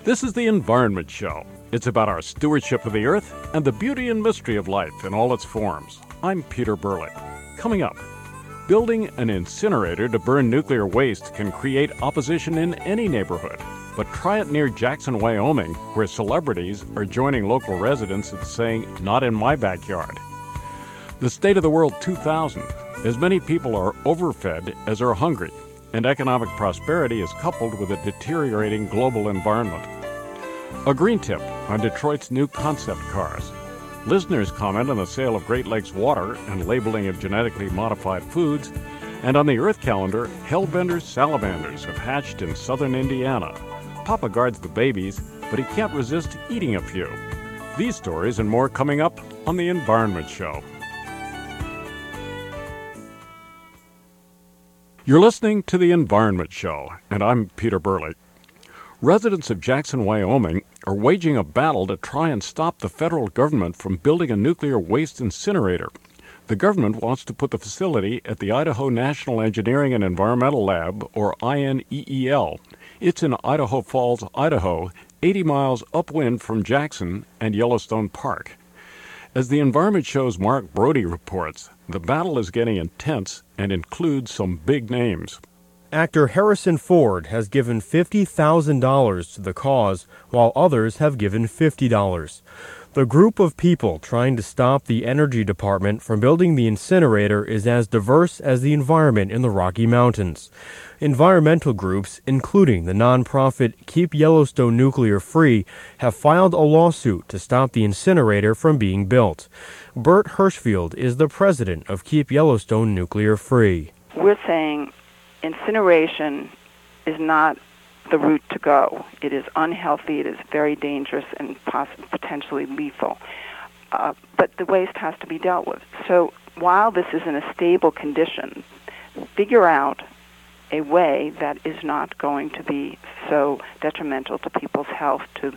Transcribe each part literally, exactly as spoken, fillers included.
This is the Environment Show. It's about our stewardship of the earth and the beauty and mystery of life in all its forms. I'm Peter Burley. Coming up, building an incinerator to burn nuclear waste can create opposition in any neighborhood. But try it near Jackson, Wyoming, where celebrities are joining local residents in saying, "Not in my backyard." The State of the World two thousand. As many people are overfed as are hungry, and economic prosperity is coupled with a deteriorating global environment. A green tip on Detroit's new concept cars. Listeners comment on the sale of Great Lakes water and labeling of genetically modified foods. And on the Earth calendar, hellbender salamanders have hatched in southern Indiana. Papa guards the babies, but he can't resist eating a few. These stories and more coming up on The Environment Show. You're listening to The Environment Show, and I'm Peter Burley. Residents of Jackson, Wyoming are waging a battle to try and stop the federal government from building a nuclear waste incinerator. The government wants to put the facility at the Idaho National Engineering and Environmental Lab, or I N E E L. It's in Idaho Falls, Idaho, eighty miles upwind from Jackson and Yellowstone Park. As the Environment Show's Mark Brody reports, the battle is getting intense and includes some big names. Actor Harrison Ford has given fifty thousand dollars to the cause, while others have given fifty dollars. The group of people trying to stop the Energy Department from building the incinerator is as diverse as the environment in the Rocky Mountains. Environmental groups, including the nonprofit Keep Yellowstone Nuclear Free, have filed a lawsuit to stop the incinerator from being built. Bert Hirschfield is the president of Keep Yellowstone Nuclear Free. We're saying incineration is not the route to go. It is unhealthy, it is very dangerous, and poss- potentially lethal. Uh, but the waste has to be dealt with. So while this is in a stable condition, figure out a way that is not going to be so detrimental to people's health, to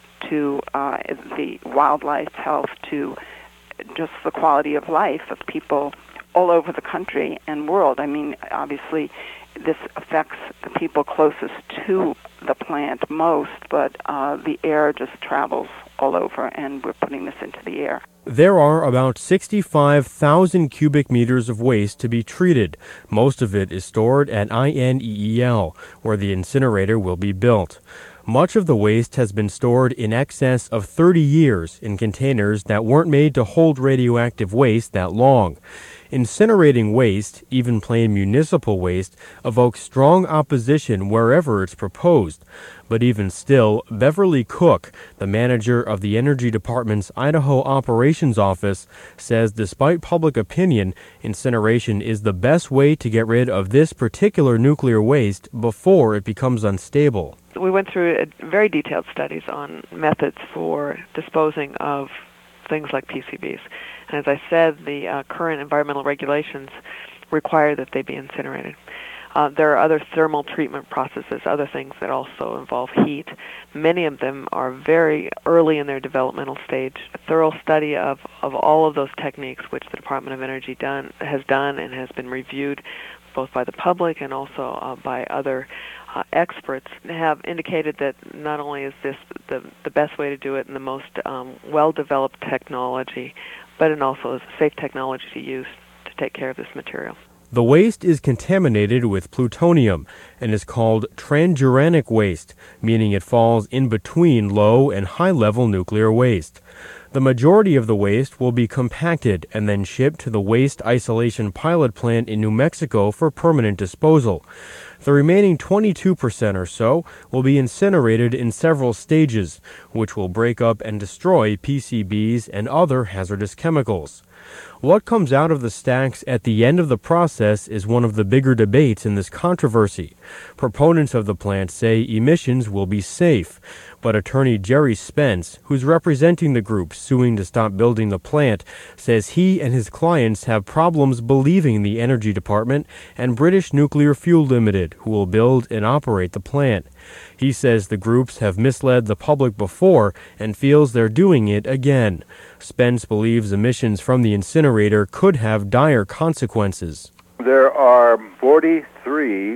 to uh, the wildlife's health, to just the quality of life of people all over the country and world. I mean, obviously, this affects the people closest to the plant most, but uh, the air just travels all over, and we're putting this into the air. There are about sixty-five thousand cubic meters of waste to be treated. Most of it is stored at I N E E L, where the incinerator will be built. Much of the waste has been stored in excess of thirty years in containers that weren't made to hold radioactive waste that long. Incinerating waste, even plain municipal waste, evokes strong opposition wherever it's proposed. But even still, Beverly Cook, the manager of the Energy Department's Idaho Operations Office, says despite public opinion, incineration is the best way to get rid of this particular nuclear waste before it becomes unstable. We went through a very detailed studies on methods for disposing of things like P C Bs. And as I said, the uh, current environmental regulations require that they be incinerated. Uh, there are other thermal treatment processes, other things that also involve heat. Many of them are very early in their developmental stage. A thorough study of, of all of those techniques, which the Department of Energy done, has done and has been reviewed both by the public and also uh, by other uh, experts, have indicated that not only is this the, the best way to do it and the most um, well-developed technology, but it also is a safe technology to use to take care of this material. The waste is contaminated with plutonium and is called transuranic waste, meaning it falls in between low and high-level nuclear waste. The majority of the waste will be compacted and then shipped to the Waste Isolation Pilot Plant in New Mexico for permanent disposal. The remaining twenty-two percent or so will be incinerated in several stages, which will break up and destroy P C Bs and other hazardous chemicals. What comes out of the stacks at the end of the process is one of the bigger debates in this controversy. Proponents of the plant say emissions will be safe, but attorney Jerry Spence, who's representing the group suing to stop building the plant, says he and his clients have problems believing the Energy Department and British Nuclear Fuel Limited, who will build and operate the plant. He says the groups have misled the public before and feels they're doing it again. Spence believes emissions from the incinerator could have dire consequences. There are forty-three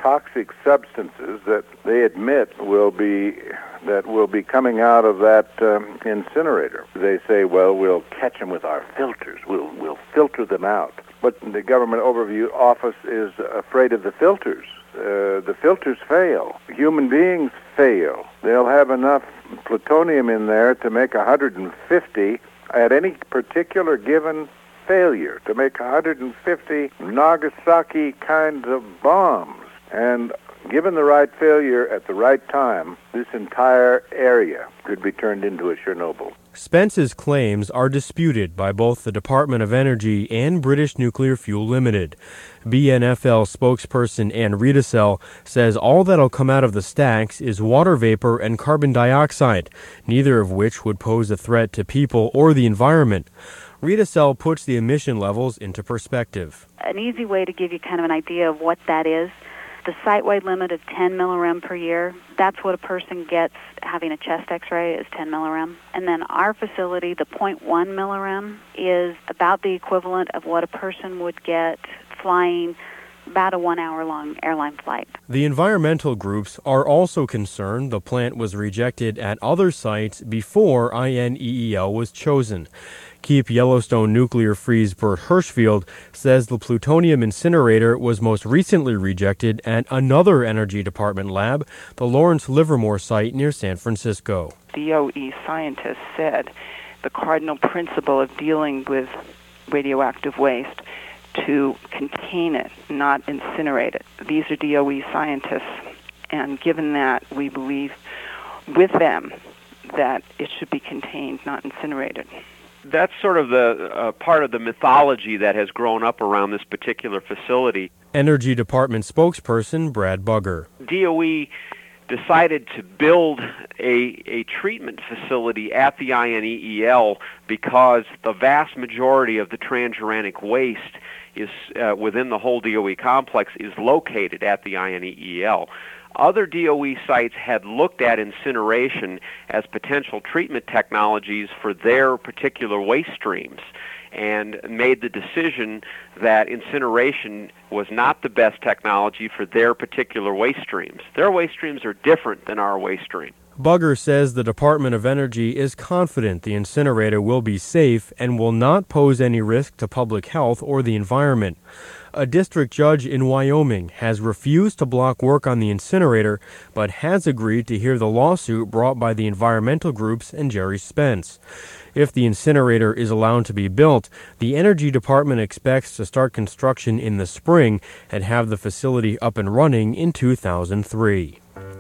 toxic substances that they admit will be that will be coming out of that um, incinerator. They say, well, we'll catch them with our filters. We'll we'll filter them out. But the Government Overview Office is afraid of the filters. Uh, the filters fail. Human beings fail. They'll have enough plutonium in there to make one hundred fifty at any particular given failure, to make one hundred fifty Nagasaki kinds of bombs. And given the right failure at the right time, this entire area could be turned into a Chernobyl. Spence's claims are disputed by both the Department of Energy and British Nuclear Fuel Limited. B N F L spokesperson Ann Riedesel says all that'll come out of the stacks is water vapor and carbon dioxide, neither of which would pose a threat to people or the environment. Riedesel puts the emission levels into perspective. An easy way to give you kind of an idea of what that is, the site-wide limit of ten millirem per year, that's what a person gets having a chest x-ray is ten millirem. And then our facility, the zero point one millirem, is about the equivalent of what a person would get flying about a one-hour-long airline flight. The environmental groups are also concerned the plant was rejected at other sites before I N E E L was chosen. Keep Yellowstone Nuclear Freeze Bert Hirschfield says the plutonium incinerator was most recently rejected at another Energy Department lab, the Lawrence Livermore site near San Francisco. D O E scientists said the cardinal principle of dealing with radioactive waste to contain it, not incinerate it. These are D O E scientists, and given that, we believe with them that it should be contained, not incinerated. That's sort of the uh, part of the mythology that has grown up around this particular facility. Energy Department spokesperson Brad Bugger. D O E decided to build a, a treatment facility at the I N E E L because the vast majority of the transuranic waste is uh, within the whole D O E complex is located at the I N E E L. Other D O E sites had looked at incineration as potential treatment technologies for their particular waste streams and made the decision that incineration was not the best technology for their particular waste streams. Their waste streams are different than our waste stream. Bugger says the Department of Energy is confident the incinerator will be safe and will not pose any risk to public health or the environment. A district judge in Wyoming has refused to block work on the incinerator, but has agreed to hear the lawsuit brought by the environmental groups and Jerry Spence. If the incinerator is allowed to be built, the Energy Department expects to start construction in the spring and have the facility up and running in two thousand three.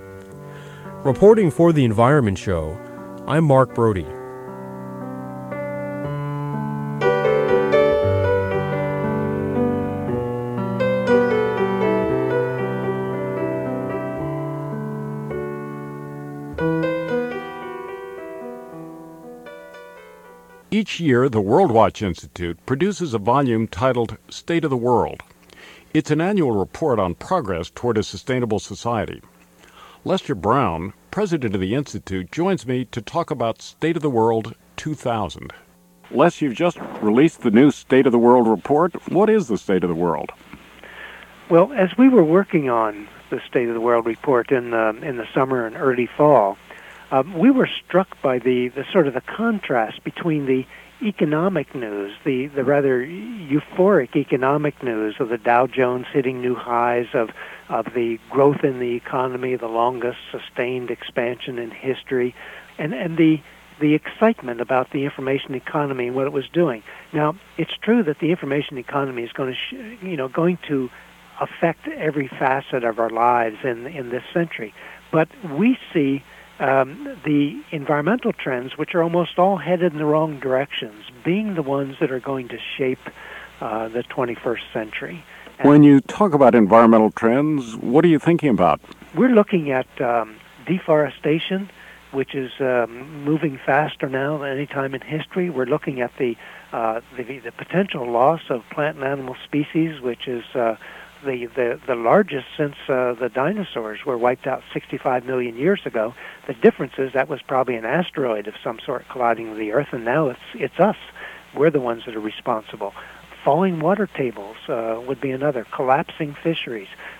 Reporting for The Environment Show, I'm Mark Brody. Each year, the WorldWatch Institute produces a volume titled State of the World. It's an annual report on progress toward a sustainable society. Lester Brown, president of the Institute, joins me to talk about State of the World two thousand. Les, you've just released the new State of the World report. What is the State of the World? Well, as we were working on the State of the World report in the, in the summer and early fall, Um, we were struck by the, the sort of the contrast between the economic news, the, the rather euphoric economic news of the Dow Jones hitting new highs, of, of the growth in the economy, the longest sustained expansion in history, and, and the, the excitement about the information economy and what it was doing. Now, it's true that the information economy is going to, sh- you know, going to affect every facet of our lives in, in this century, but we see Um, the environmental trends, which are almost all headed in the wrong directions, being the ones that are going to shape uh, the twenty-first century. And when you talk about environmental trends, what are you thinking about? We're looking at um, deforestation, which is um, moving faster now than any time in history. We're looking at the, uh, the, the potential loss of plant and animal species, which is uh, The, the the largest since uh, the dinosaurs were wiped out sixty-five million years ago. The difference is that was probably an asteroid of some sort colliding with the Earth, and now it's it's us. We're the ones that are responsible. Falling water tables uh, would be another. Collapsing fisheries.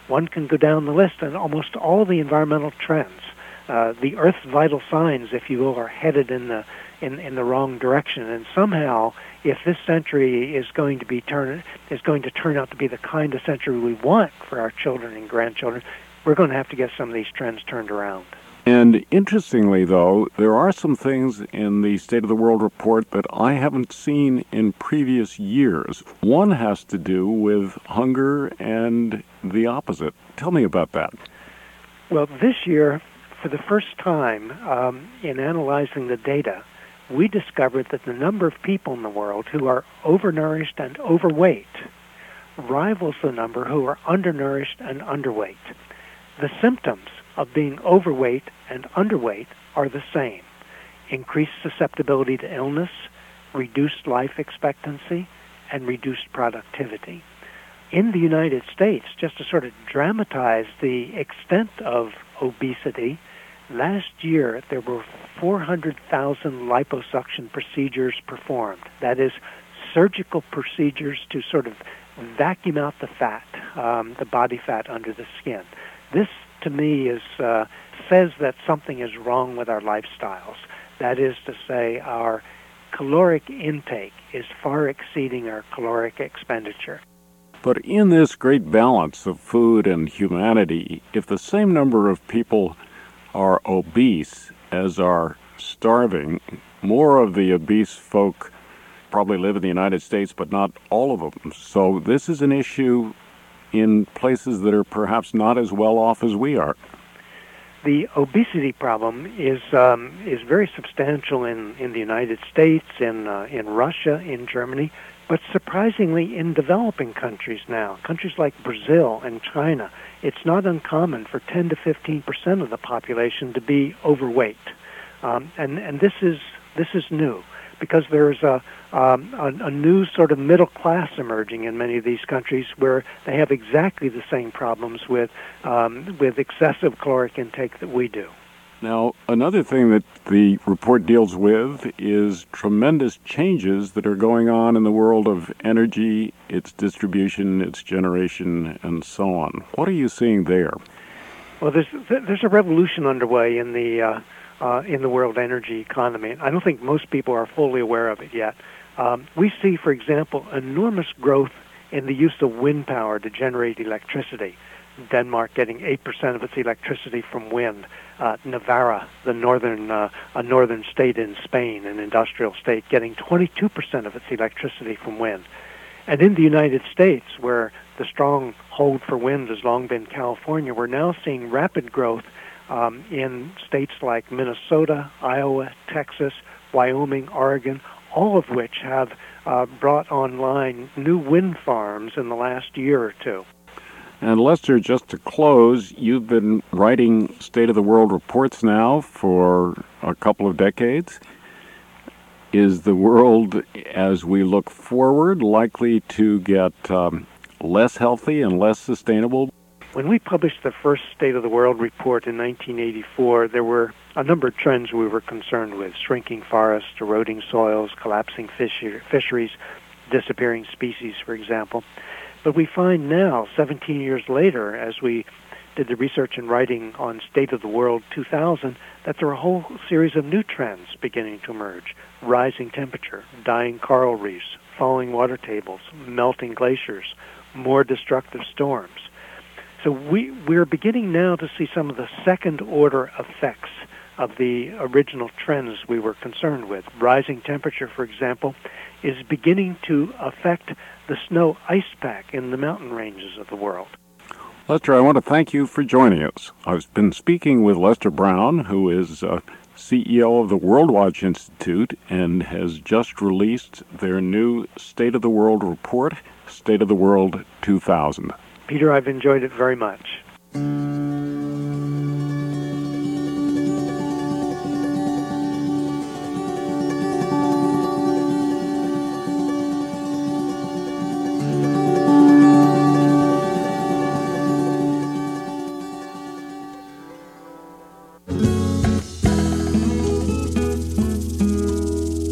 one can go down the list, and almost all the environmental trends, uh, the Earth's vital signs, if you will, are headed in the in, in the wrong direction. And somehow, if this century is going to be turn is going to turn out to be the kind of century we want for our children and grandchildren, we're going to have to get some of these trends turned around. And interestingly, though, there are some things in the State of the World report that I haven't seen in previous years. One has to do with hunger and the opposite. Tell me about that. Well, this year, for the first time um, in analyzing the data, we discovered that the number of people in the world who are overnourished and overweight rivals the number who are undernourished and underweight. The symptoms of being overweight and underweight are the same: increased susceptibility to illness, reduced life expectancy, and reduced productivity. In the United States, just to sort of dramatize the extent of obesity, last year there were four hundred thousand liposuction procedures performed. That is, surgical procedures to sort of vacuum out the fat, um, the body fat under the skin. This, to me, is uh, says that something is wrong with our lifestyles. That is to say, our caloric intake is far exceeding our caloric expenditure. But in this great balance of food and humanity, if the same number of people are obese as are starving, more of the obese folk probably live in the United States, but not all of them. So this is an issue in places that are perhaps not as well off as we are. The obesity problem is um, is very substantial in, in the United States, in uh, in Russia, in Germany, but surprisingly in developing countries now, countries like Brazil and China. It's not uncommon for ten to fifteen percent of the population to be overweight, um, and and this is this is new, because there's a, um, a a new sort of middle class emerging in many of these countries where they have exactly the same problems with um, with excessive caloric intake that we do. Now, another thing that the report deals with is tremendous changes that are going on in the world of energy, its distribution, its generation, and so on. What are you seeing there? Well, there's there's a revolution underway in the uh, uh, in the world energy economy. I don't think most people are fully aware of it yet. Um, we see, for example, enormous growth in the use of wind power to generate electricity. Denmark getting eight percent of its electricity from wind. Uh, Navarra, the northern uh, a northern state in Spain, an industrial state, getting twenty-two percent of its electricity from wind. And in the United States, where the strong hold for wind has long been California, we're now seeing rapid growth um, in states like Minnesota, Iowa, Texas, Wyoming, Oregon, all of which have uh, brought online new wind farms in the last year or two. And Lester, just to close, you've been writing State of the World reports now for a couple of decades. Is the world, as we look forward, likely to get um, less healthy and less sustainable? When we published the first State of the World report in nineteen eighty-four, there were a number of trends we were concerned with: shrinking forests, eroding soils, collapsing fisher- fisheries, disappearing species, for example. But we find now, seventeen years later, as we did the research and writing on State of the World two thousand, that there are a whole series of new trends beginning to emerge: rising temperature, dying coral reefs, falling water tables, melting glaciers, more destructive storms. So we, we're beginning now to see some of the second-order effects of the original trends we were concerned with. Rising temperature, for example, is beginning to affect the snow ice pack in the mountain ranges of the world. Lester, I want to thank you for joining us. I've been speaking with Lester Brown, who is uh, C E O of the World Watch Institute and has just released their new State of the World report, State of the World two thousand. Peter, I've enjoyed it very much.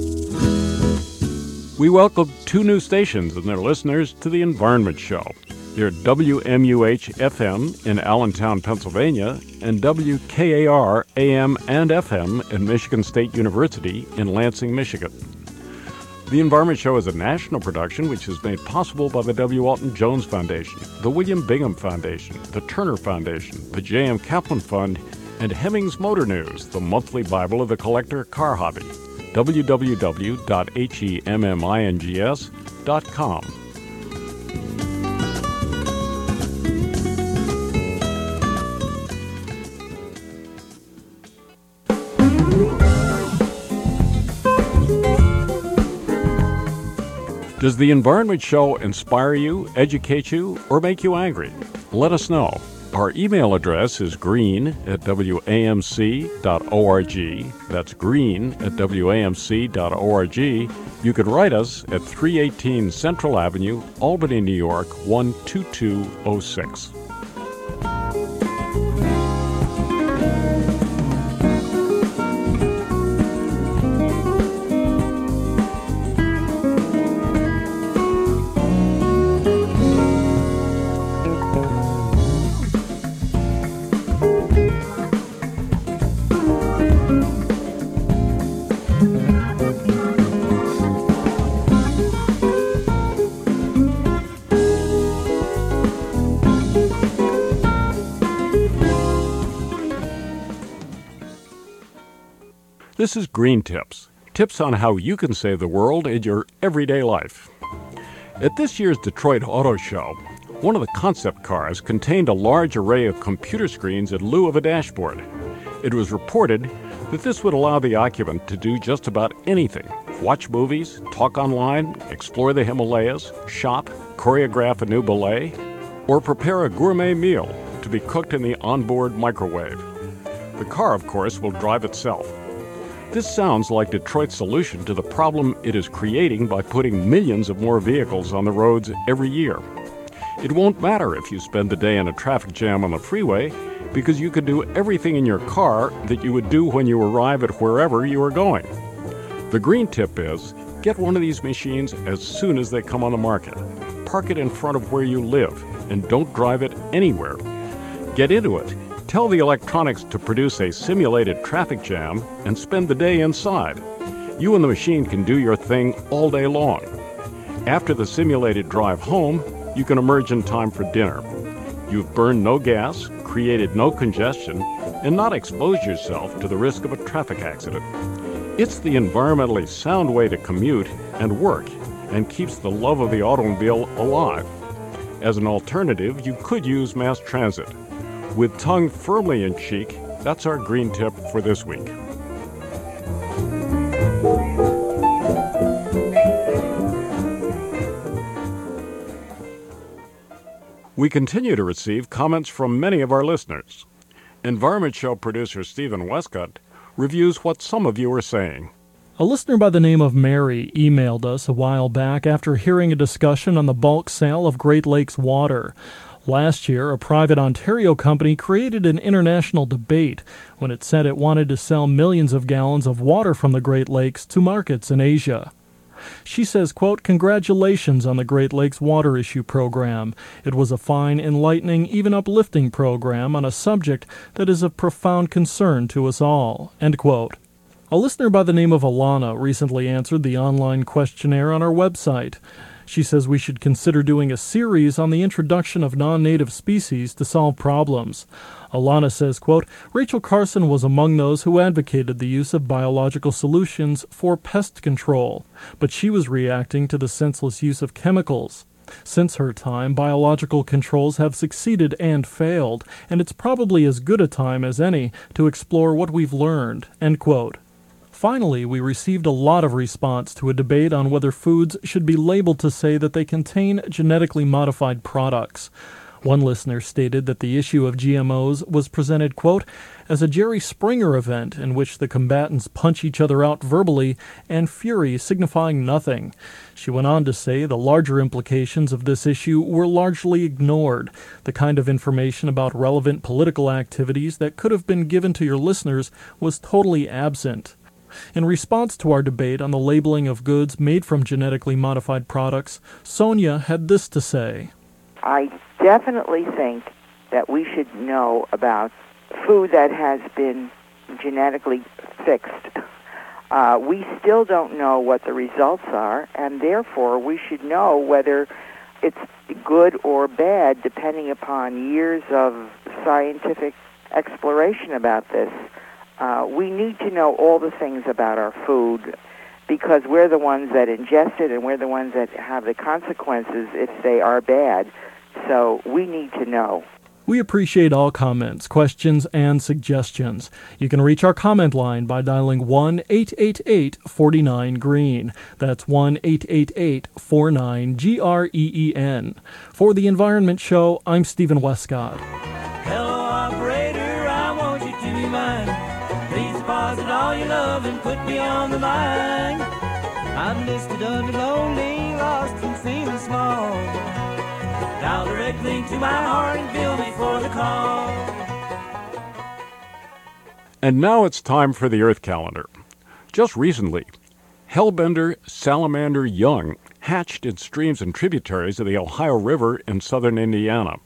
We welcome two new stations and their listeners to the Environment Show. They're W M U H F M in Allentown, Pennsylvania, and W K A R A M and F M at Michigan State University in Lansing, Michigan. The Environment Show is a national production which is made possible by the W. Alton Jones Foundation, the William Bingham Foundation, the Turner Foundation, the J M. Kaplan Fund, and Hemmings Motor News, the monthly Bible of the collector car hobby. w w w dot hemmings dot com. Does the Environment Show inspire you, educate you, or make you angry? Let us know. Our email address is green at w a m c dot org. That's green at w a m c dot org. You can write us at three eighteen Central Avenue, Albany, New York, one two two oh six. This is Green Tips, tips on how you can save the world in your everyday life. At this year's Detroit Auto Show, one of the concept cars contained a large array of computer screens in lieu of a dashboard. It was reported that this would allow the occupant to do just about anything: watch movies, talk online, explore the Himalayas, shop, choreograph a new ballet, or prepare a gourmet meal to be cooked in the onboard microwave. The car, of course, will drive itself. This sounds like Detroit's solution to the problem it is creating by putting millions of more vehicles on the roads every year. It won't matter if you spend the day in a traffic jam on the freeway, because you can do everything in your car that you would do when you arrive at wherever you are going. The green tip is, get one of these machines as soon as they come on the market. Park it in front of where you live, and don't drive it anywhere. Get into it. Tell the electronics to produce a simulated traffic jam and spend the day inside. You and the machine can do your thing all day long. After the simulated drive home, you can emerge in time for dinner. You've burned no gas, created no congestion, and not exposed yourself to the risk of a traffic accident. It's the environmentally sound way to commute and work, and keeps the love of the automobile alive. As an alternative, you could use mass transit. With tongue firmly in cheek, that's our green tip for this week. We continue to receive comments from many of our listeners. Environment Show producer Stephen Westcott reviews what some of you are saying. A listener by the name of Mary emailed us a while back after hearing a discussion on the bulk sale of Great Lakes water. Last year, a private Ontario company created an international debate when it said it wanted to sell millions of gallons of water from the Great Lakes to markets in Asia. She says, quote, "Congratulations on the Great Lakes Water Issue Program. It was a fine, enlightening, even uplifting program on a subject that is of profound concern to us all." End quote. A listener by the name of Alana recently answered the online questionnaire on our website. She says we should consider doing a series on the introduction of non-native species to solve problems. Alana says, quote, "Rachel Carson was among those who advocated the use of biological solutions for pest control, but she was reacting to the senseless use of chemicals. Since her time, biological controls have succeeded and failed, and it's probably as good a time as any to explore what we've learned." End quote. Finally, we received a lot of response to a debate on whether foods should be labeled to say that they contain genetically modified products. One listener stated that the issue of G M Os was presented, quote, "as a Jerry Springer event in which the combatants punch each other out verbally and fury signifying nothing." She went on to say the larger implications of this issue were largely ignored. The kind of information about relevant political activities that could have been given to your listeners was totally absent. In response to our debate on the labeling of goods made from genetically modified products, Sonia had this to say. I definitely think that we should know about food that has been genetically fixed. Uh, we still don't know what the results are, and therefore we should know whether it's good or bad depending upon years of scientific exploration about this. Uh, we need to know all the things about our food because we're the ones that ingest it and we're the ones that have the consequences if they are bad. So we need to know. We appreciate all comments, questions, and suggestions. You can reach our comment line by dialing one eight eight eight, four nine, green. That's one eight eight eight, four nine, G R E E N. For The Environment Show, I'm Stephen Westcott. Hello, operator, I want you to be mine. Please deposit all your love and put me on the line. I'm listed under lonely, lost and feeling small. Dial directly to my heart and bill me for the call. And now it's time for the Earth Calendar. Just recently, hellbender salamander young hatched in streams and tributaries of the Ohio River in southern Indiana.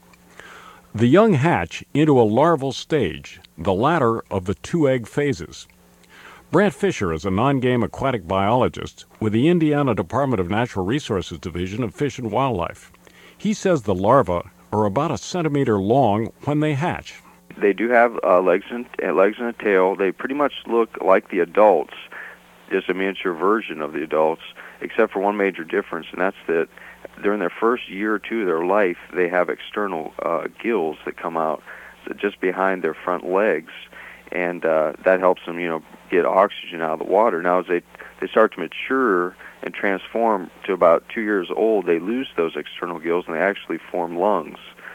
The young hatch into a larval stage, the latter of the two-egg phases. Brant Fisher is a non-game aquatic biologist with the Indiana Department of Natural Resources Division of Fish and Wildlife. He says the larvae are about a centimeter long when they hatch. They do have uh, legs and uh, legs and a tail. They pretty much look like the adults, just a miniature version of the adults, except for one major difference, and that's that during their first year or two of their life, they have external uh, gills that come out just behind their front legs, and uh, that helps them, you know, get oxygen out of the water. Now, as they they start to mature and transform to about two years old, they lose those external gills and they actually form lungs.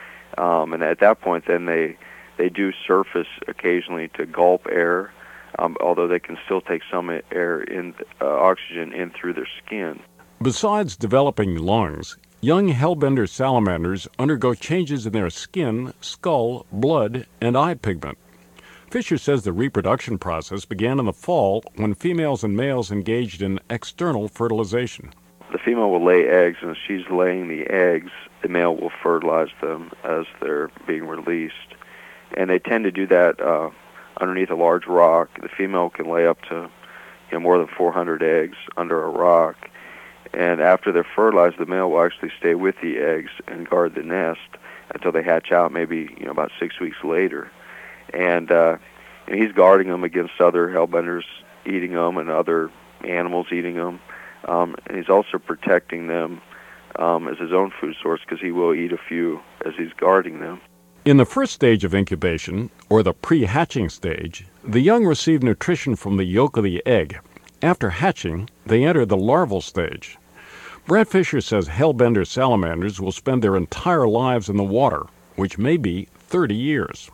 Um, and at that point, then they they do surface occasionally to gulp air, um, although they can still take some air in uh, oxygen in through their skin. Besides developing lungs, young hellbender salamanders undergo changes in their skin, skull, blood, and eye pigment. Fisher says the reproduction process began in the fall when females and males engaged in external fertilization. The female will lay eggs, and as she's laying the eggs, the male will fertilize them as they're being released. And they tend to do that uh, underneath a large rock. The female can lay up to, you know, more than four hundred eggs under a rock. And after they're fertilized, the male will actually stay with the eggs and guard the nest until they hatch out, maybe, you know, about six weeks later. And, uh, and he's guarding them against other hellbenders eating them and other animals eating them. Um, and he's also protecting them um, as his own food source because he will eat a few as he's guarding them. In the first stage of incubation, or the pre-hatching stage, the young receive nutrition from the yolk of the egg. After hatching, they enter the larval stage. Brant Fisher says hellbender salamanders will spend their entire lives in the water, which may be thirty years.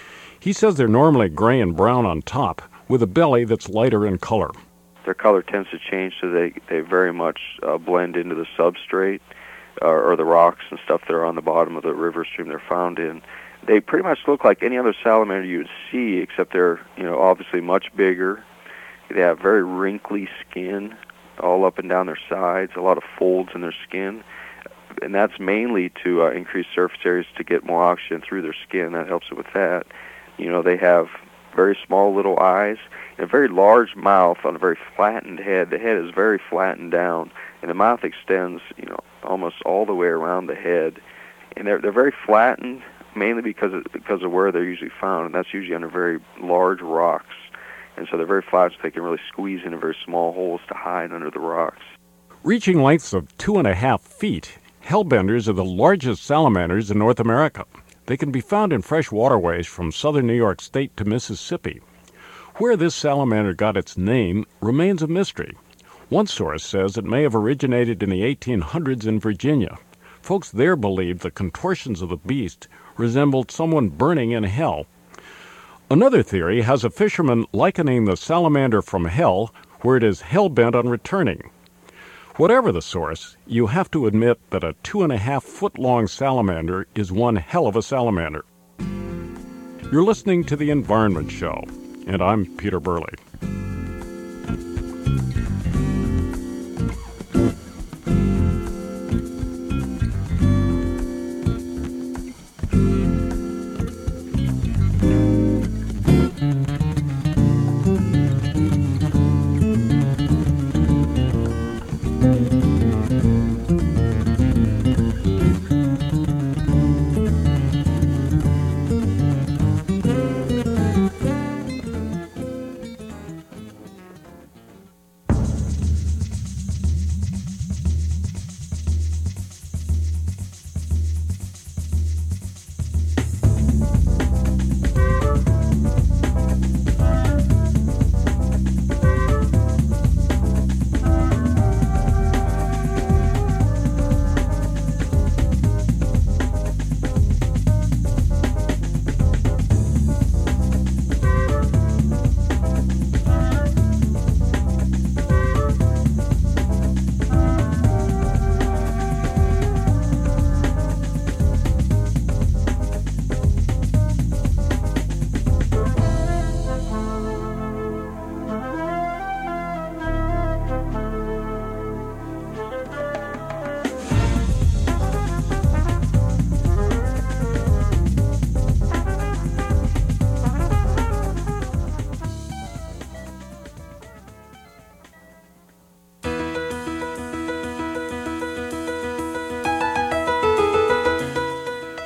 He says they're normally gray and brown on top, with a belly that's lighter in color. Their color tends to change, so they, they very much uh, blend into the substrate uh, or the rocks and stuff that are on the bottom of the river stream they're found in. They pretty much look like any other salamander you would see, except they're, you know, obviously much bigger. They have very wrinkly skin all up and down their sides, a lot of folds in their skin. And that's mainly to uh, increase surface areas to get more oxygen through their skin. That helps it with that. You know, they have very small little eyes and a very large mouth on a very flattened head. The head is very flattened down, and the mouth extends, you know, almost all the way around the head. And they're they're very flattened, mainly because of, because of where they're usually found, and that's usually under very large rocks. And so they're very flat, so they can really squeeze into very small holes to hide under the rocks. Reaching lengths of two and a half feet, hellbenders are the largest salamanders in North America. They can be found in fresh waterways from southern New York State to Mississippi. Where this salamander got its name remains a mystery. One source says it may have originated in the eighteen hundreds in Virginia. Folks there believed the contortions of the beast resembled someone burning in hell. Another theory has a fisherman likening the salamander from hell, where it is hell-bent on returning. Whatever the source, you have to admit that a two and a half foot long salamander is one hell of a salamander. You're listening to The Environment Show, and I'm Peter Burley.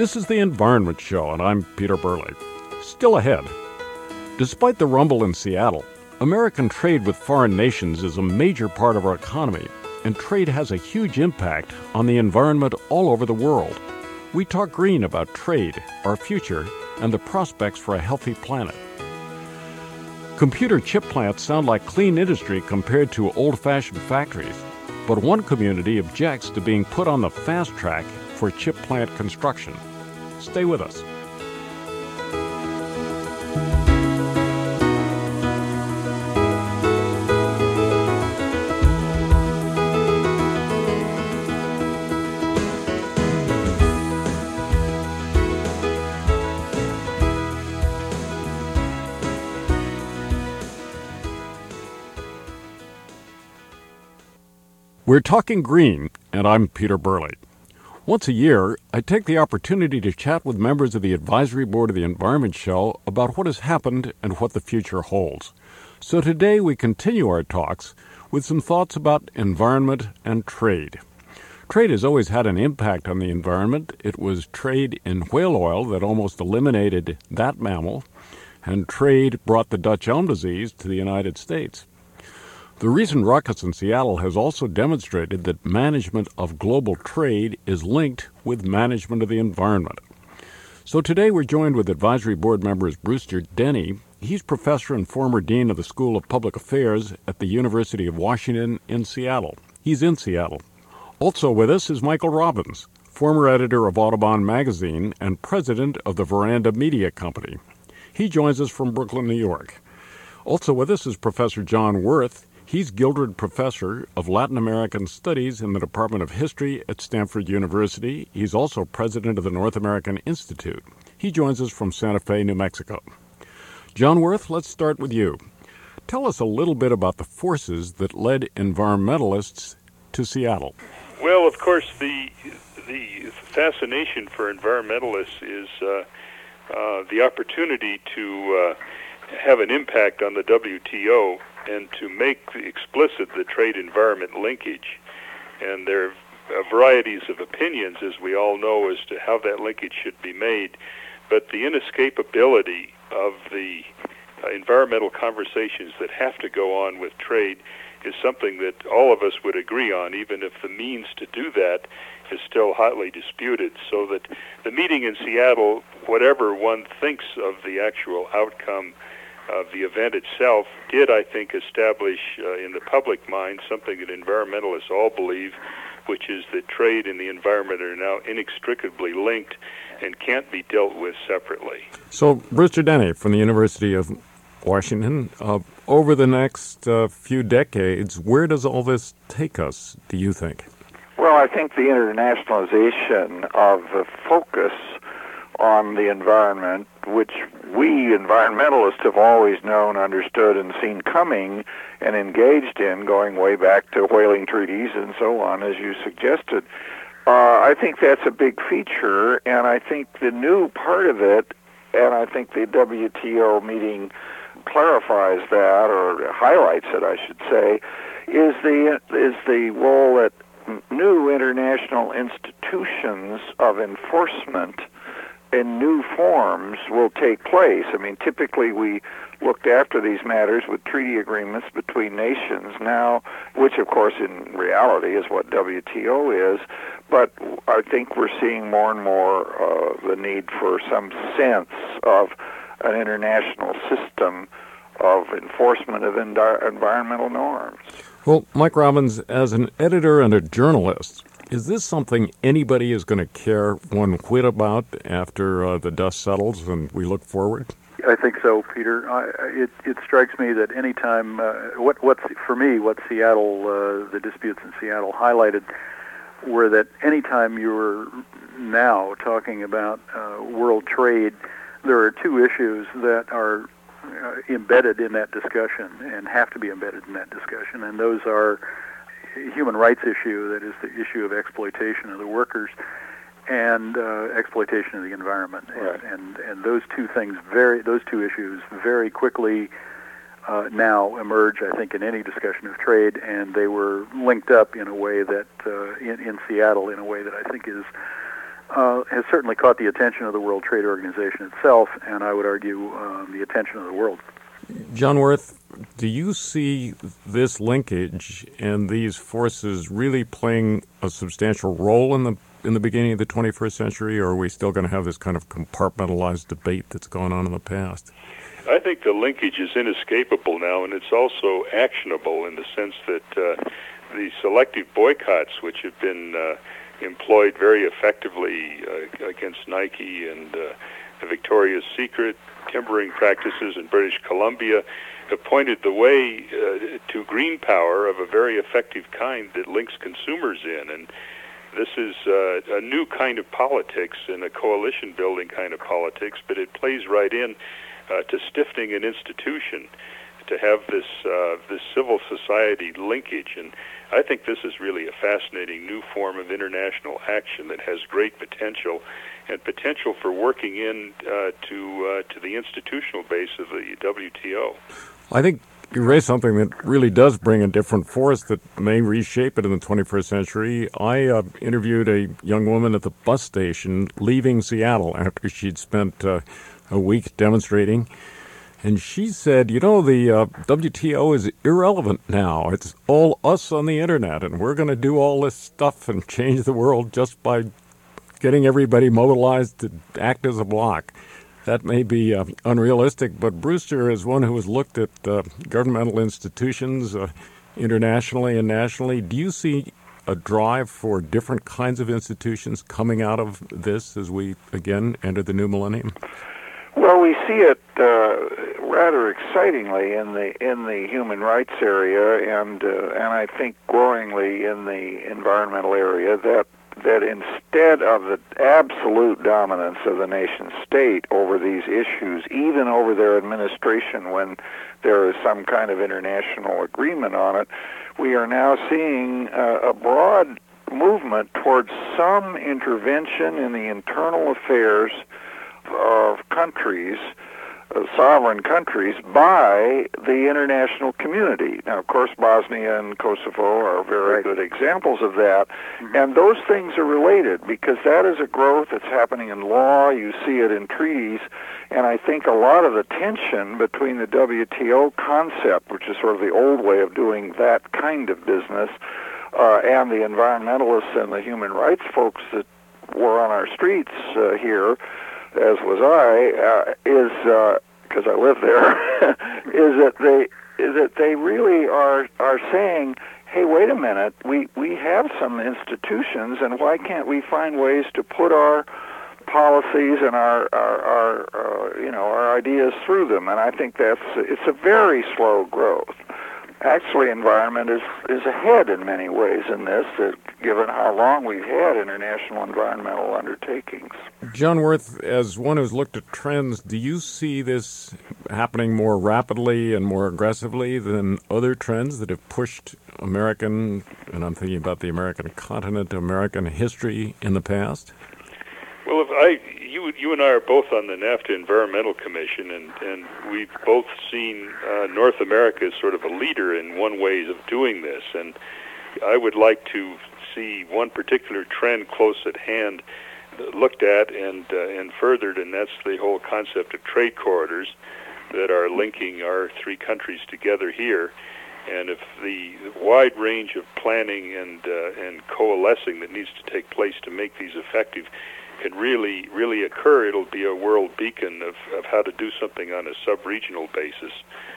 This is the Environment Show, and I'm Peter Burley. Still ahead. Despite the rumble in Seattle, American trade with foreign nations is a major part of our economy, and trade has a huge impact on the environment all over the world. We talk green about trade, our future, and the prospects for a healthy planet. Computer chip plants sound like clean industry compared to old-fashioned factories, but one community objects to being put on the fast track for chip plant construction. Stay with us. We're talking green, and I'm Peter Burley. Once a year, I take the opportunity to chat with members of the advisory board of the Environment Show about what has happened and what the future holds. So today we continue our talks with some thoughts about environment and trade. Trade has always had an impact on the environment. It was trade in whale oil that almost eliminated that mammal, and trade brought the Dutch elm disease to the United States. The recent ruckus in Seattle has also demonstrated that management of global trade is linked with management of the environment. So today we're joined with advisory board members Brewster Denny. He's professor and former dean of the School of Public Affairs at the University of Washington in Seattle. He's in Seattle. Also with us is Michael Robbins, former editor of Audubon Magazine and president of the Veranda Media Company. He joins us from Brooklyn, New York. Also with us is Professor John Wirth. He's Gildred Professor of Latin American Studies in the Department of History at Stanford University. He's also president of the North American Institute. He joins us from Santa Fe, New Mexico. John Wirth, let's start with you. Tell us a little bit about the forces that led environmentalists to Seattle. Well, of course, the the fascination for environmentalists is uh, uh, the opportunity to uh, have an impact on the W T O and to make explicit the trade-environment linkage. And there are varieties of opinions, as we all know, as to how that linkage should be made. But the inescapability of the uh, environmental conversations that have to go on with trade is something that all of us would agree on, even if the means to do that is still hotly disputed. So that the meeting in Seattle, whatever one thinks of the actual outcome of the event itself, did, I think, establish uh, in the public mind something that environmentalists all believe, which is that trade and the environment are now inextricably linked and can't be dealt with separately. So, Brewster Denny from the University of Washington, uh, over the next uh, few decades, where does all this take us, do you think? Well, I think the internationalization of the focus on the environment, which we environmentalists have always known, understood, and seen coming and engaged in, going way back to whaling treaties and so on, as you suggested. Uh, I think that's a big feature, and I think the new part of it, and I think the W T O meeting clarifies that, or highlights it, I should say, is the is the role that new international institutions of enforcement in new forms will take place. I mean, typically we looked after these matters with treaty agreements between nations now, which of course in reality is what W T O is, but I think we're seeing more and more uh, the need for some sense of an international system of enforcement of envi- environmental norms. Well, Mike Robbins, as an editor and a journalist, is this something anybody is going to care one whit about after uh, the dust settles and we look forward? I think so, Peter. I, it, it strikes me that any time, uh, what, what for me, what Seattle, uh, the disputes in Seattle highlighted were that any time you're now talking about uh, world trade, there are two issues that are uh, embedded in that discussion and have to be embedded in that discussion, and those are human rights issue, that is the issue of exploitation of the workers, and uh, exploitation of the environment. Right. And, and and those two things, very those two issues, very quickly uh, now emerge, I think, in any discussion of trade, and they were linked up in a way that uh, in, in Seattle, in a way that I think is uh, has certainly caught the attention of the World Trade Organization itself, and I would argue uh, the attention of the world. John Wirth, do you see this linkage and these forces really playing a substantial role in the in the beginning of the twenty-first century, or are we still going to have this kind of compartmentalized debate that's gone on in the past? I think the linkage is inescapable now, and it's also actionable in the sense that uh, the selective boycotts, which have been uh, employed very effectively uh, against Nike and uh, Victoria's Secret, timbering practices in British Columbia, have pointed the way uh, to green power of a very effective kind that links consumers in. And this is uh, a new kind of politics and a coalition-building kind of politics, but it plays right in uh, to stiffening an institution, to have this uh, this civil society linkage. And I think this is really a fascinating new form of international action that has great potential, and potential for working in uh, to uh, to the institutional base of the W T O. I think you raised something that really does bring a different force that may reshape it in the twenty-first century. I uh, interviewed a young woman at the bus station leaving Seattle after she'd spent uh, a week demonstrating. And she said, you know, the uh, W T O is irrelevant now. It's all us on the Internet, and we're going to do all this stuff and change the world just by getting everybody mobilized to act as a bloc. That may be uh, unrealistic, but Brewster, as one who has looked at uh, governmental institutions uh, internationally and nationally, do you see a drive for different kinds of institutions coming out of this as we, again, enter the new millennium? Well, we see it uh, rather excitingly in the in the human rights area, and uh, and I think growingly in the environmental area, that that instead of the absolute dominance of the nation state over these issues, even over their administration when there is some kind of international agreement on it, we are now seeing uh, a broad movement towards some intervention in the internal affairs of countries, uh, sovereign countries, by the international community. Now, of course, Bosnia and Kosovo are very good examples of that, mm-hmm. and those things are related because that is a growth that's happening in law. You see it in treaties, and I think a lot of the tension between the W T O concept, which is sort of the old way of doing that kind of business, uh, and the environmentalists and the human rights folks that were on our streets uh, here, as was I, uh, is because uh, I live there, is that they is that they really are are saying, hey, wait a minute, we we have some institutions, and why can't we find ways to put our policies and our our, our uh, you know our ideas through them? And I think that's it's a very slow growth. Actually, environment is, is ahead in many ways in this, uh, given how long we've had international environmental undertakings. John Wirth, as one who's looked at trends, do you see this happening more rapidly and more aggressively than other trends that have pushed American, and I'm thinking about the American continent, American history in the past? Well, if I, you, you and I are both on the NAFTA Environmental Commission, and, and we've both seen uh, North America as sort of a leader in one way of doing this. And I would like to see one particular trend close at hand looked at and uh, and furthered, and that's the whole concept of trade corridors that are linking our three countries together here. And if the wide range of planning and uh, and coalescing that needs to take place to make these effective can really, really occur, it'll be a world beacon of, of how to do something on a sub-regional basis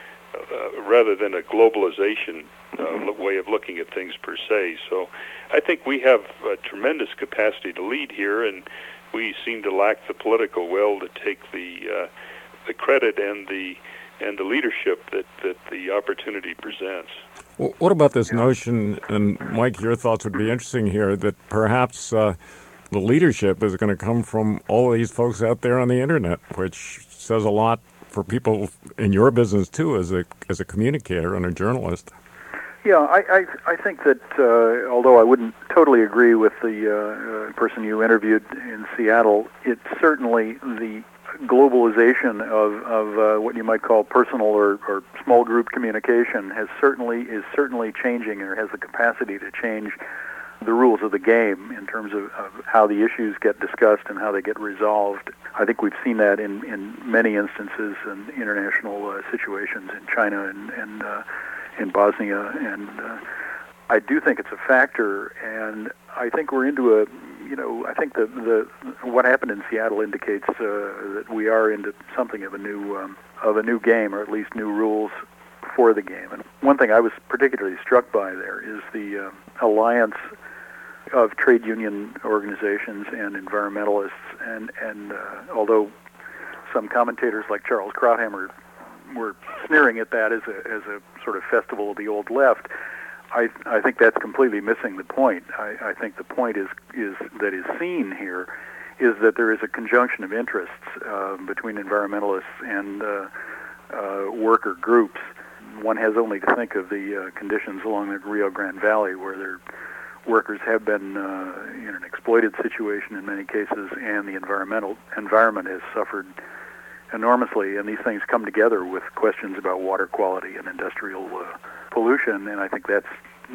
uh, rather than a globalization uh, way of looking at things per se. So I think we have a tremendous capacity to lead here, and we seem to lack the political will to take the uh, the credit and the and the leadership that, that the opportunity presents. Well, what about this notion, and Mike, your thoughts would be interesting here, that perhaps uh, the leadership is going to come from all of these folks out there on the Internet, which says a lot for people in your business, too, as a as a communicator and a journalist. Yeah, I, I, I think that, uh, although I wouldn't totally agree with the uh, person you interviewed in Seattle, it's certainly the globalization of, of uh, what you might call personal or, or small group communication has certainly is certainly changing, or has the capacity to change the rules of the game in terms of, of how the issues get discussed and how they get resolved. I think we've seen that in, in many instances in international uh, situations in China and, and uh, in Bosnia, and uh, I do think it's a factor, and I think we're into a, you know, I think the, the what happened in Seattle indicates uh, that we are into something of a new um, of a new game, or at least new rules for the game. And one thing I was particularly struck by there is the uh, alliance of trade union organizations and environmentalists, and and uh, although some commentators like Charles Krauthammer were sneering at that as a as a sort of festival of the old left, I I think that's completely missing the point. I, I think the point is is that is seen here is that there is a conjunction of interests uh, between environmentalists and uh, uh, worker groups. One has only to think of the uh, conditions along the Rio Grande Valley, where their workers have been uh, in an exploited situation in many cases, and the environmental environment has suffered enormously. And these things come together with questions about water quality and industrial uh, pollution. And I think that's,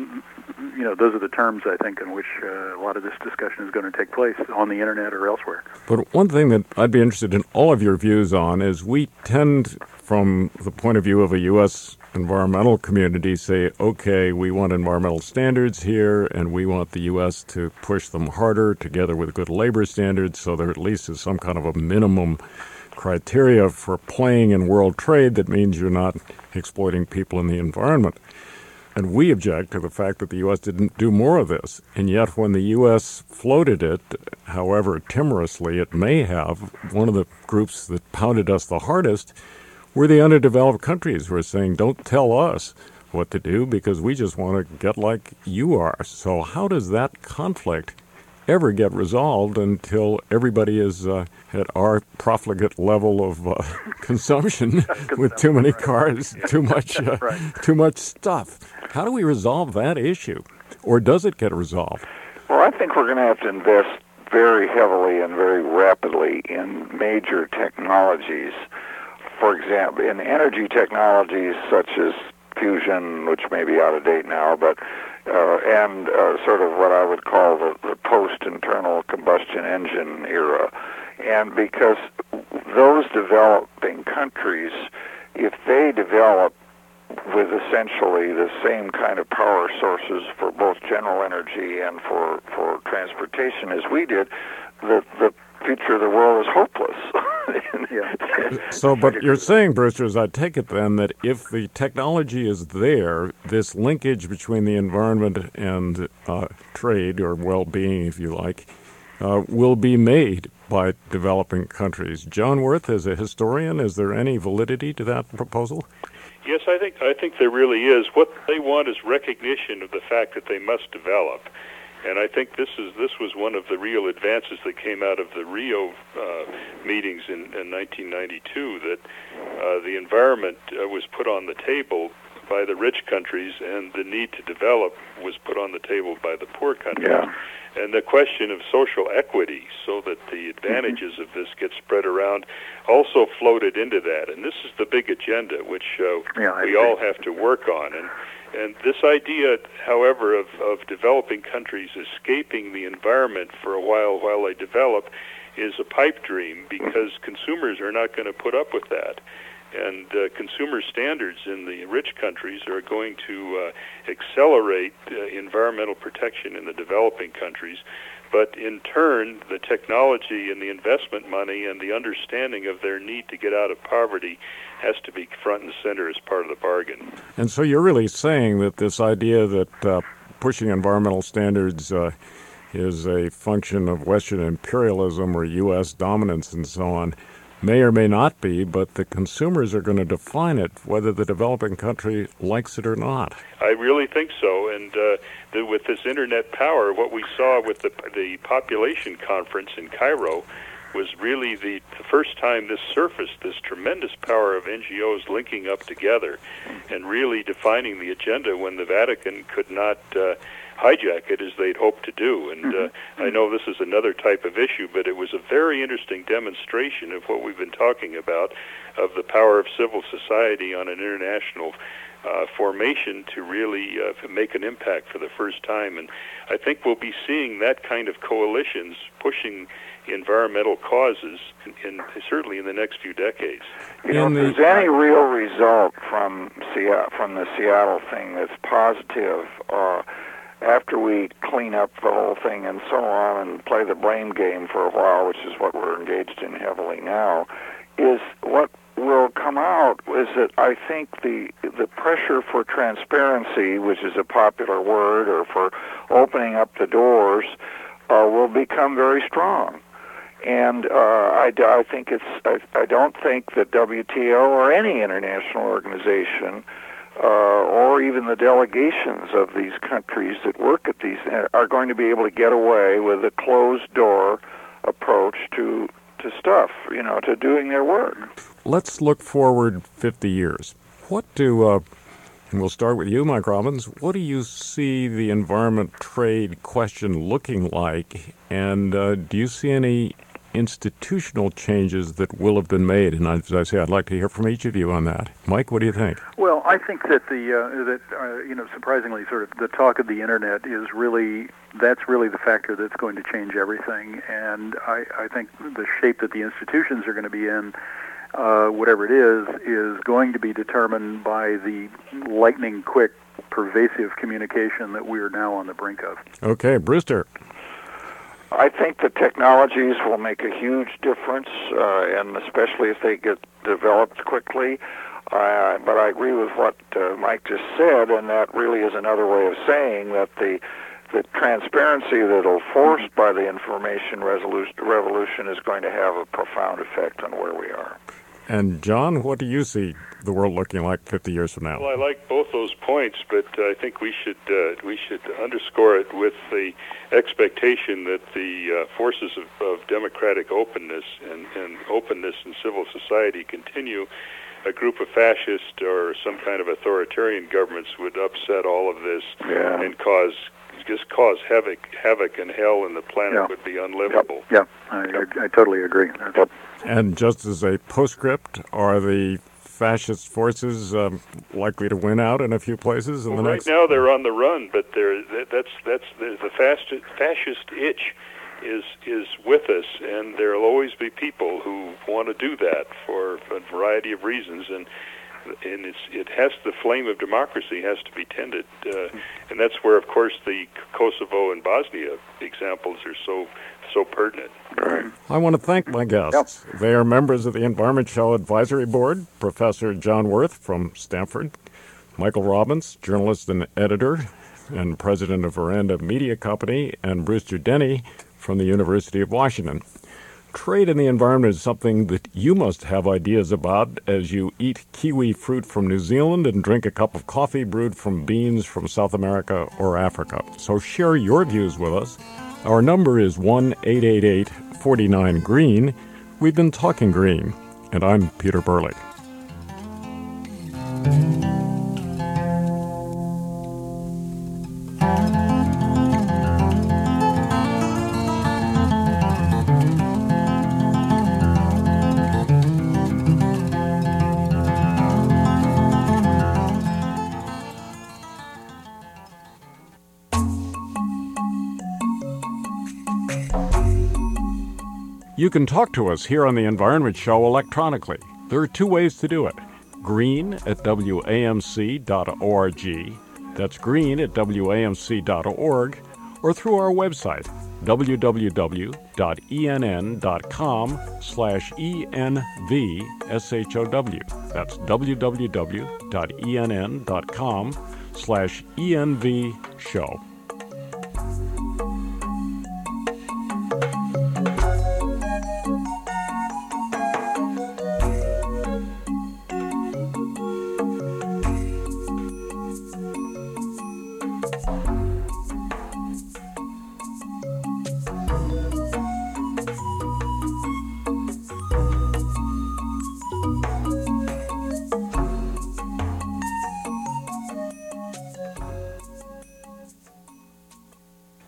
you know, those are the terms I think in which uh, a lot of this discussion is going to take place on the internet or elsewhere. But one thing that I'd be interested in all of your views on is we tend, from the point of view of a U S environmental community, say, okay, we want environmental standards here, and we want the U S to push them harder together with good labor standards, so there at least is some kind of a minimum criteria for playing in world trade that means you're not exploiting people in the environment. And we object to the fact that the U S didn't do more of this. And yet when the U S floated it, however timorously it may have, one of the groups that pounded us the hardest were the underdeveloped countries who are saying, don't tell us what to do because we just want to get like you are. So how does that conflict ever get resolved until everybody is uh, at our profligate level of uh, consumption with too many cars, too much, uh, too much stuff? How do we resolve that issue? Or does it get resolved? Well, I think we're going to have to invest very heavily and very rapidly in major technologies. For example, in energy technologies such as fusion, which may be out of date now, but uh, and uh, sort of what I would call the, the post-internal combustion engine era. And because those developing countries, if they develop with essentially the same kind of power sources for both general energy and for, for transportation as we did, the, the future of the world is hopeless. So, but you're saying, Brewster, as I take it then, that if the technology is there, this linkage between the environment and uh, trade, or well-being, if you like, uh, will be made by developing countries. John Wirth, as a historian, is there any validity to that proposal? Yes, I think I think there really is. What they want is recognition of the fact that they must develop. And I think this is this was one of the real advances that came out of the Rio uh, meetings in, in nineteen ninety-two, that uh, the environment uh, was put on the table by the rich countries, and the need to develop was put on the table by the poor countries. Yeah. And the question of social equity, so that the advantages of this get spread around, also floated into that. And this is the big agenda, which uh, yeah, we all have to work on. And And this idea, however, of, of developing countries escaping the environment for a while while they develop is a pipe dream, because consumers are not going to put up with that. And uh, consumer standards in the rich countries are going to uh, accelerate uh, environmental protection in the developing countries. But in turn, the technology and the investment money and the understanding of their need to get out of poverty has to be front and center as part of the bargain. And so you're really saying that this idea that uh, pushing environmental standards uh, is a function of Western imperialism or U S dominance and so on may or may not be, but the consumers are going to define it, whether the developing country likes it or not. I really think so. And uh, the, with this internet power, what we saw with the, the population conference in Cairo was really the, the first time this surfaced, this tremendous power of N G Os linking up together and really defining the agenda when the Vatican could not uh, hijack it as they'd hoped to do. And mm-hmm. uh, I know this is another type of issue, but it was a very interesting demonstration of what we've been talking about, of the power of civil society on an international uh, formation to really uh, make an impact for the first time. And I think we'll be seeing that kind of coalitions pushing environmental causes, in, in certainly in the next few decades. You know, if there's any real result from Seattle, from the Seattle thing that's positive, uh, after we clean up the whole thing and so on and play the blame game for a while, which is what we're engaged in heavily now, is what will come out is that I think the the pressure for transparency, which is a popular word, or for opening up the doors, uh, will become very strong. And uh, I, I think it's I, I don't think that W T O or any international organization uh, or even the delegations of these countries that work at these are going to be able to get away with a closed door approach to to stuff, you know, to doing their work. Let's look forward fifty years. What do, uh, and we'll start with you, Mike Robbins, what do you see the environment trade question looking like, and uh, do you see any institutional changes that will have been made? And as I say, I'd like to hear from each of you on that. Mike, what do you think? Well, I think that the uh, that uh, you know, surprisingly, sort of the talk of the internet is really that's really the factor that's going to change everything. And I, I think the shape that the institutions are going to be in, uh, whatever it is, is going to be determined by the lightning quick, pervasive communication that we are now on the brink of. Okay, Brewster. I think the technologies will make a huge difference, uh, and especially if they get developed quickly. Uh, but I agree with what uh, Mike just said, and that really is another way of saying that the the transparency that'll forced by the information resolution, revolution is going to have a profound effect on where we are. And John, what do you see the world looking like fifty years from now? Well, I like both those points, but uh, I think we should uh, we should underscore it with the expectation that the uh, forces of, of democratic openness and, and openness in civil society continue. A group of fascist or some kind of authoritarian governments would upset all of this yeah. and cause just cause havoc, havoc and hell, and the planet yeah. would be unlivable. Yeah, I, I, I totally agree. Yep. And just as a postscript, are the fascist forces um, likely to win out in a few places in well, the right next? Right now they're on the run, but they're, that's that's the fascist fascist itch is is with us, and there'll always be people who want to do that for a variety of reasons, and and it's it has the flame of democracy has to be tended, uh, and that's where, of course, the Kosovo and Bosnia examples are so so pertinent. Right. I want to thank my guests. Yep. They are members of the Environment Show Advisory Board, Professor John Wirth from Stanford, Michael Robbins, journalist and editor and president of Veranda Media Company, and Brewster Denny from the University of Washington. Trade in the environment is something that you must have ideas about as you eat kiwi fruit from New Zealand and drink a cup of coffee brewed from beans from South America or Africa. So share your views with us. Our number is one eight eight eight, four nine, green. We've been talking green, and I'm Peter Burley. You can talk to us here on the Environment Show electronically. There are two ways to do it. Green at W A M C dot org. That's green at W A M C dot org. Or through our website, w w w dot e n n dot com slash E N V S H O W. That's w w w dot e n n dot com slash E N V show.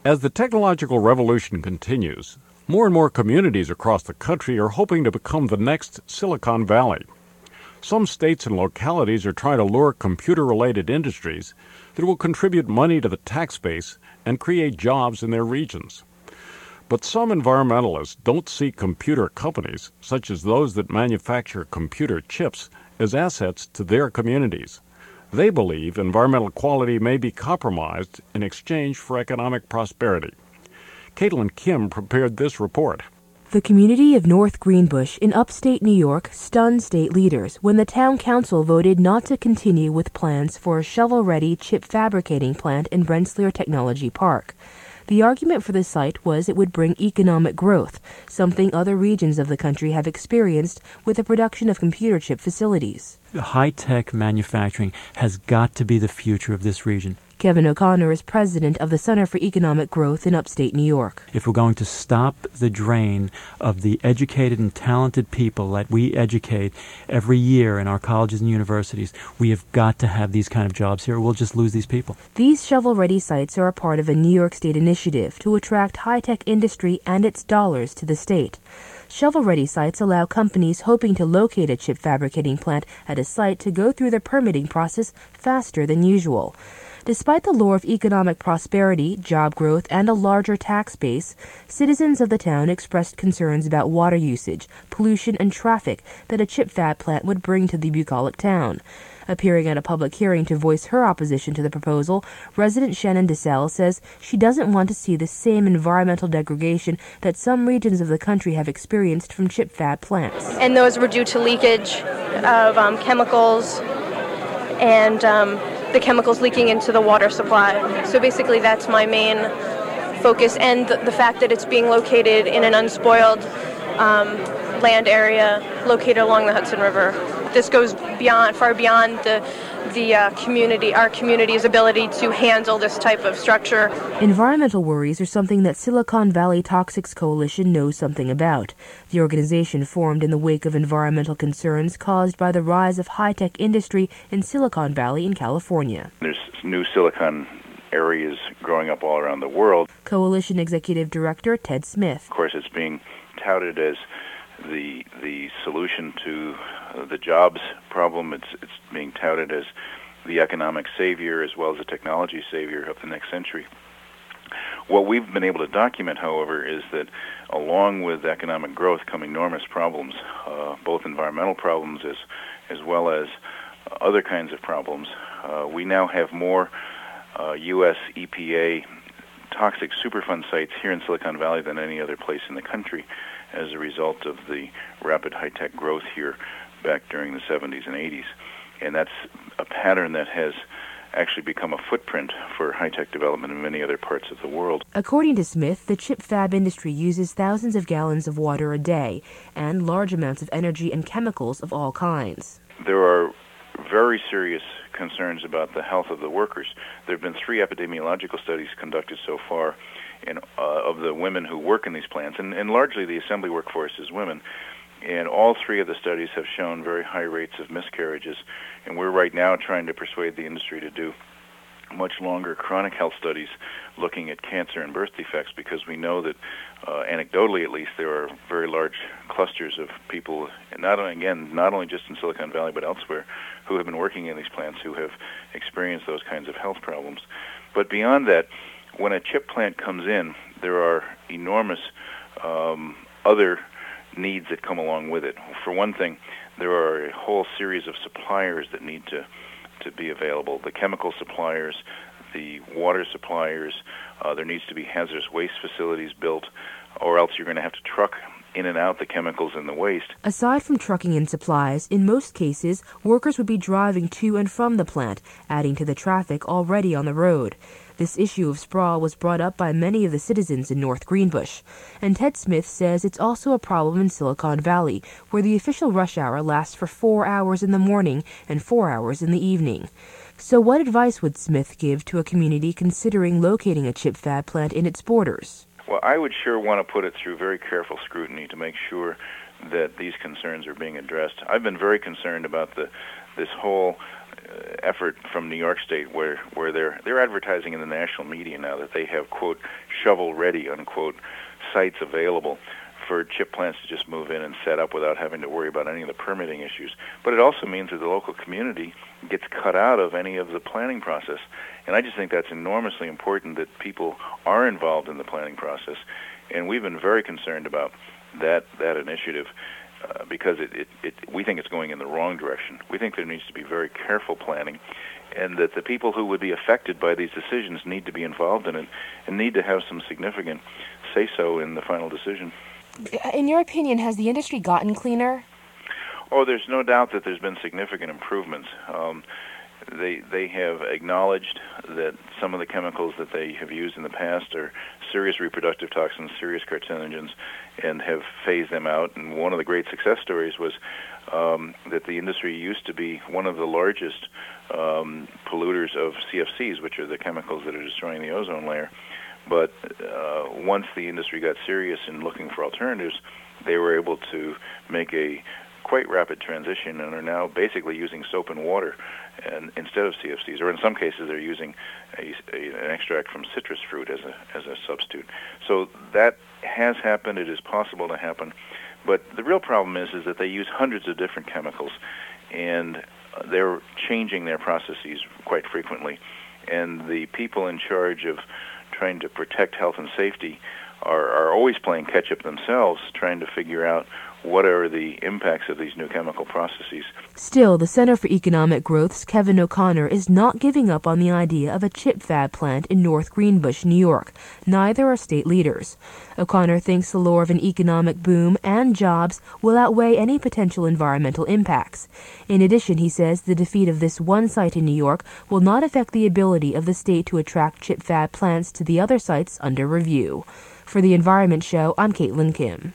As the technological revolution continues, more and more communities across the country are hoping to become the next Silicon Valley. Some states and localities are trying to lure computer-related industries that will contribute money to the tax base and create jobs in their regions. But some environmentalists don't see computer companies, such as those that manufacture computer chips, as assets to their communities. They believe environmental quality may be compromised in exchange for economic prosperity. Caitlin Kim prepared this report. The community of North Greenbush in upstate New York stunned state leaders when the town council voted not to continue with plans for a shovel-ready chip fabricating plant in Rensselaer Technology Park. The argument for the site was it would bring economic growth, something other regions of the country have experienced with the production of computer chip facilities. High-tech manufacturing has got to be the future of this region. Kevin O'Connor is president of the Center for Economic Growth in upstate New York. If we're going to stop the drain of the educated and talented people that we educate every year in our colleges and universities, we have got to have these kind of jobs here. We'll just lose these people. These shovel-ready sites are a part of a New York State initiative to attract high-tech industry and its dollars to the state. Shovel-ready sites allow companies hoping to locate a chip fabricating plant at a site to go through the permitting process faster than usual. Despite the lure of economic prosperity, job growth, and a larger tax base, citizens of the town expressed concerns about water usage, pollution, and traffic that a chip fab plant would bring to the bucolic town. Appearing at a public hearing to voice her opposition to the proposal, resident Shannon DeSalle says she doesn't want to see the same environmental degradation that some regions of the country have experienced from chip fab plants. And those were due to leakage of um, chemicals and um, the chemicals leaking into the water supply. So basically that's my main focus, and the, the fact that it's being located in an unspoiled um, land area located along the Hudson River. This goes beyond, far beyond the the uh, community, our community's ability to handle this type of structure. Environmental worries are something that Silicon Valley Toxics Coalition knows something about. The organization formed in the wake of environmental concerns caused by the rise of high-tech industry in Silicon Valley in California. There's new silicon areas growing up all around the world. Coalition Executive Director Ted Smith. Of course, it's being touted as the the solution to uh, the jobs problem. It's it's being touted as the economic savior as well as the technology savior of the next century. What we've been able to document, however, is that along with economic growth come enormous problems, uh, both environmental problems as as well as uh, other kinds of problems. Uh, we now have more uh, U S E P A toxic Superfund sites here in Silicon Valley than any other place in the country, as a result of the rapid high-tech growth here back during the seventies and eighties. And that's a pattern that has actually become a footprint for high-tech development in many other parts of the world. According to Smith, the chip fab industry uses thousands of gallons of water a day and large amounts of energy and chemicals of all kinds. There are very serious concerns about the health of the workers. There have been three epidemiological studies conducted so far in, uh, of the women who work in these plants, and, and largely the assembly workforce is women. And all three of the studies have shown very high rates of miscarriages. And we're right now trying to persuade the industry to do much longer chronic health studies looking at cancer and birth defects, because we know that, uh, anecdotally at least, there are very large clusters of people, and not only, again, not only just in Silicon Valley but elsewhere, who have been working in these plants who have experienced those kinds of health problems. But beyond that, when a chip plant comes in, there are enormous um, other needs that come along with it. For one thing, there are a whole series of suppliers that need to to be available. The chemical suppliers, the water suppliers, uh, there needs to be hazardous waste facilities built, or else you're going to have to truck in and out the chemicals and the waste. Aside from trucking in supplies, in most cases, workers would be driving to and from the plant, adding to the traffic already on the road. This issue of sprawl was brought up by many of the citizens in North Greenbush, and Ted Smith says it's also a problem in Silicon Valley, where the official rush hour lasts for four hours in the morning and four hours in the evening. So what advice would Smith give to a community considering locating a chip fab plant in its borders? Well, I would sure want to put it through very careful scrutiny to make sure that these concerns are being addressed. I've been very concerned about the this whole uh, effort from New York State, where where they're they're advertising in the national media now that they have, quote, shovel-ready, unquote, sites available for chip plants to just move in and set up without having to worry about any of the permitting issues. But it also means that the local community gets cut out of any of the planning process. And I just think that's enormously important, that people are involved in the planning process. And we've been very concerned about that that initiative uh, because it, it, it, we think it's going in the wrong direction. We think there needs to be very careful planning, and that the people who would be affected by these decisions need to be involved in it and need to have some significant say-so in the final decision. In your opinion, has the industry gotten cleaner? Oh, there's no doubt that there's been significant improvements. Um, they they have acknowledged that some of the chemicals that they have used in the past are serious reproductive toxins, serious carcinogens, and have phased them out. And one of the great success stories was um, that the industry used to be one of the largest um, polluters of C F Cs, which are the chemicals that are destroying the ozone layer. But uh, once the industry got serious in looking for alternatives, they were able to make a quite rapid transition and are now basically using soap and water and instead of C F Cs, or in some cases they're using a, a, an extract from citrus fruit as a as a substitute. So that has happened. It is possible to happen. But the real problem is is that they use hundreds of different chemicals, and they're changing their processes quite frequently. And the people in charge of trying to protect health and safety are, are always playing catch-up themselves, trying to figure out what are the impacts of these new chemical processes. Still, the Center for Economic Growth's Kevin O'Connor is not giving up on the idea of a chip fab plant in North Greenbush, New York. Neither are state leaders. O'Connor thinks the lure of an economic boom and jobs will outweigh any potential environmental impacts. In addition, he says the defeat of this one site in New York will not affect the ability of the state to attract chip fab plants to the other sites under review. For the Environment Show, I'm Caitlin Kim.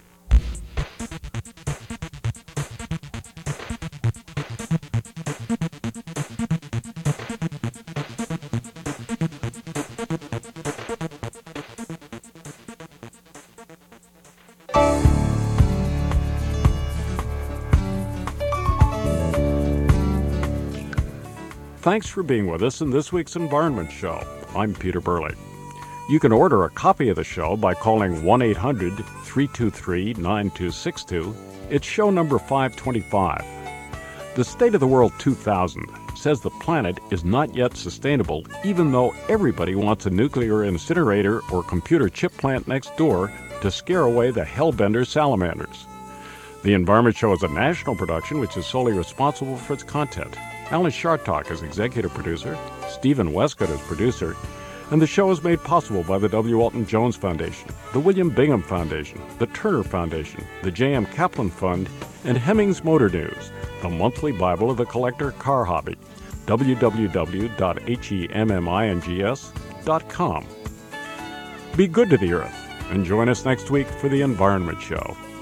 Thanks for being with us in this week's Environment Show. I'm Peter Burley. You can order a copy of the show by calling one eight hundred, three two three, nine two six two. It's show number five twenty-five. The State of the World two thousand says the planet is not yet sustainable, even though everybody wants a nuclear incinerator or computer chip plant next door to scare away the hellbender salamanders. The Environment Show is a national production which is solely responsible for its content. Alan Shartok is executive producer, Stephen Westcott is producer, and the show is made possible by the W. Alton Jones Foundation, the William Bingham Foundation, the Turner Foundation, the J M Kaplan Fund, and Hemmings Motor News, the monthly Bible of the collector car hobby. w w w dot hemmings dot com. Be good to the earth, and join us next week for the Environment Show.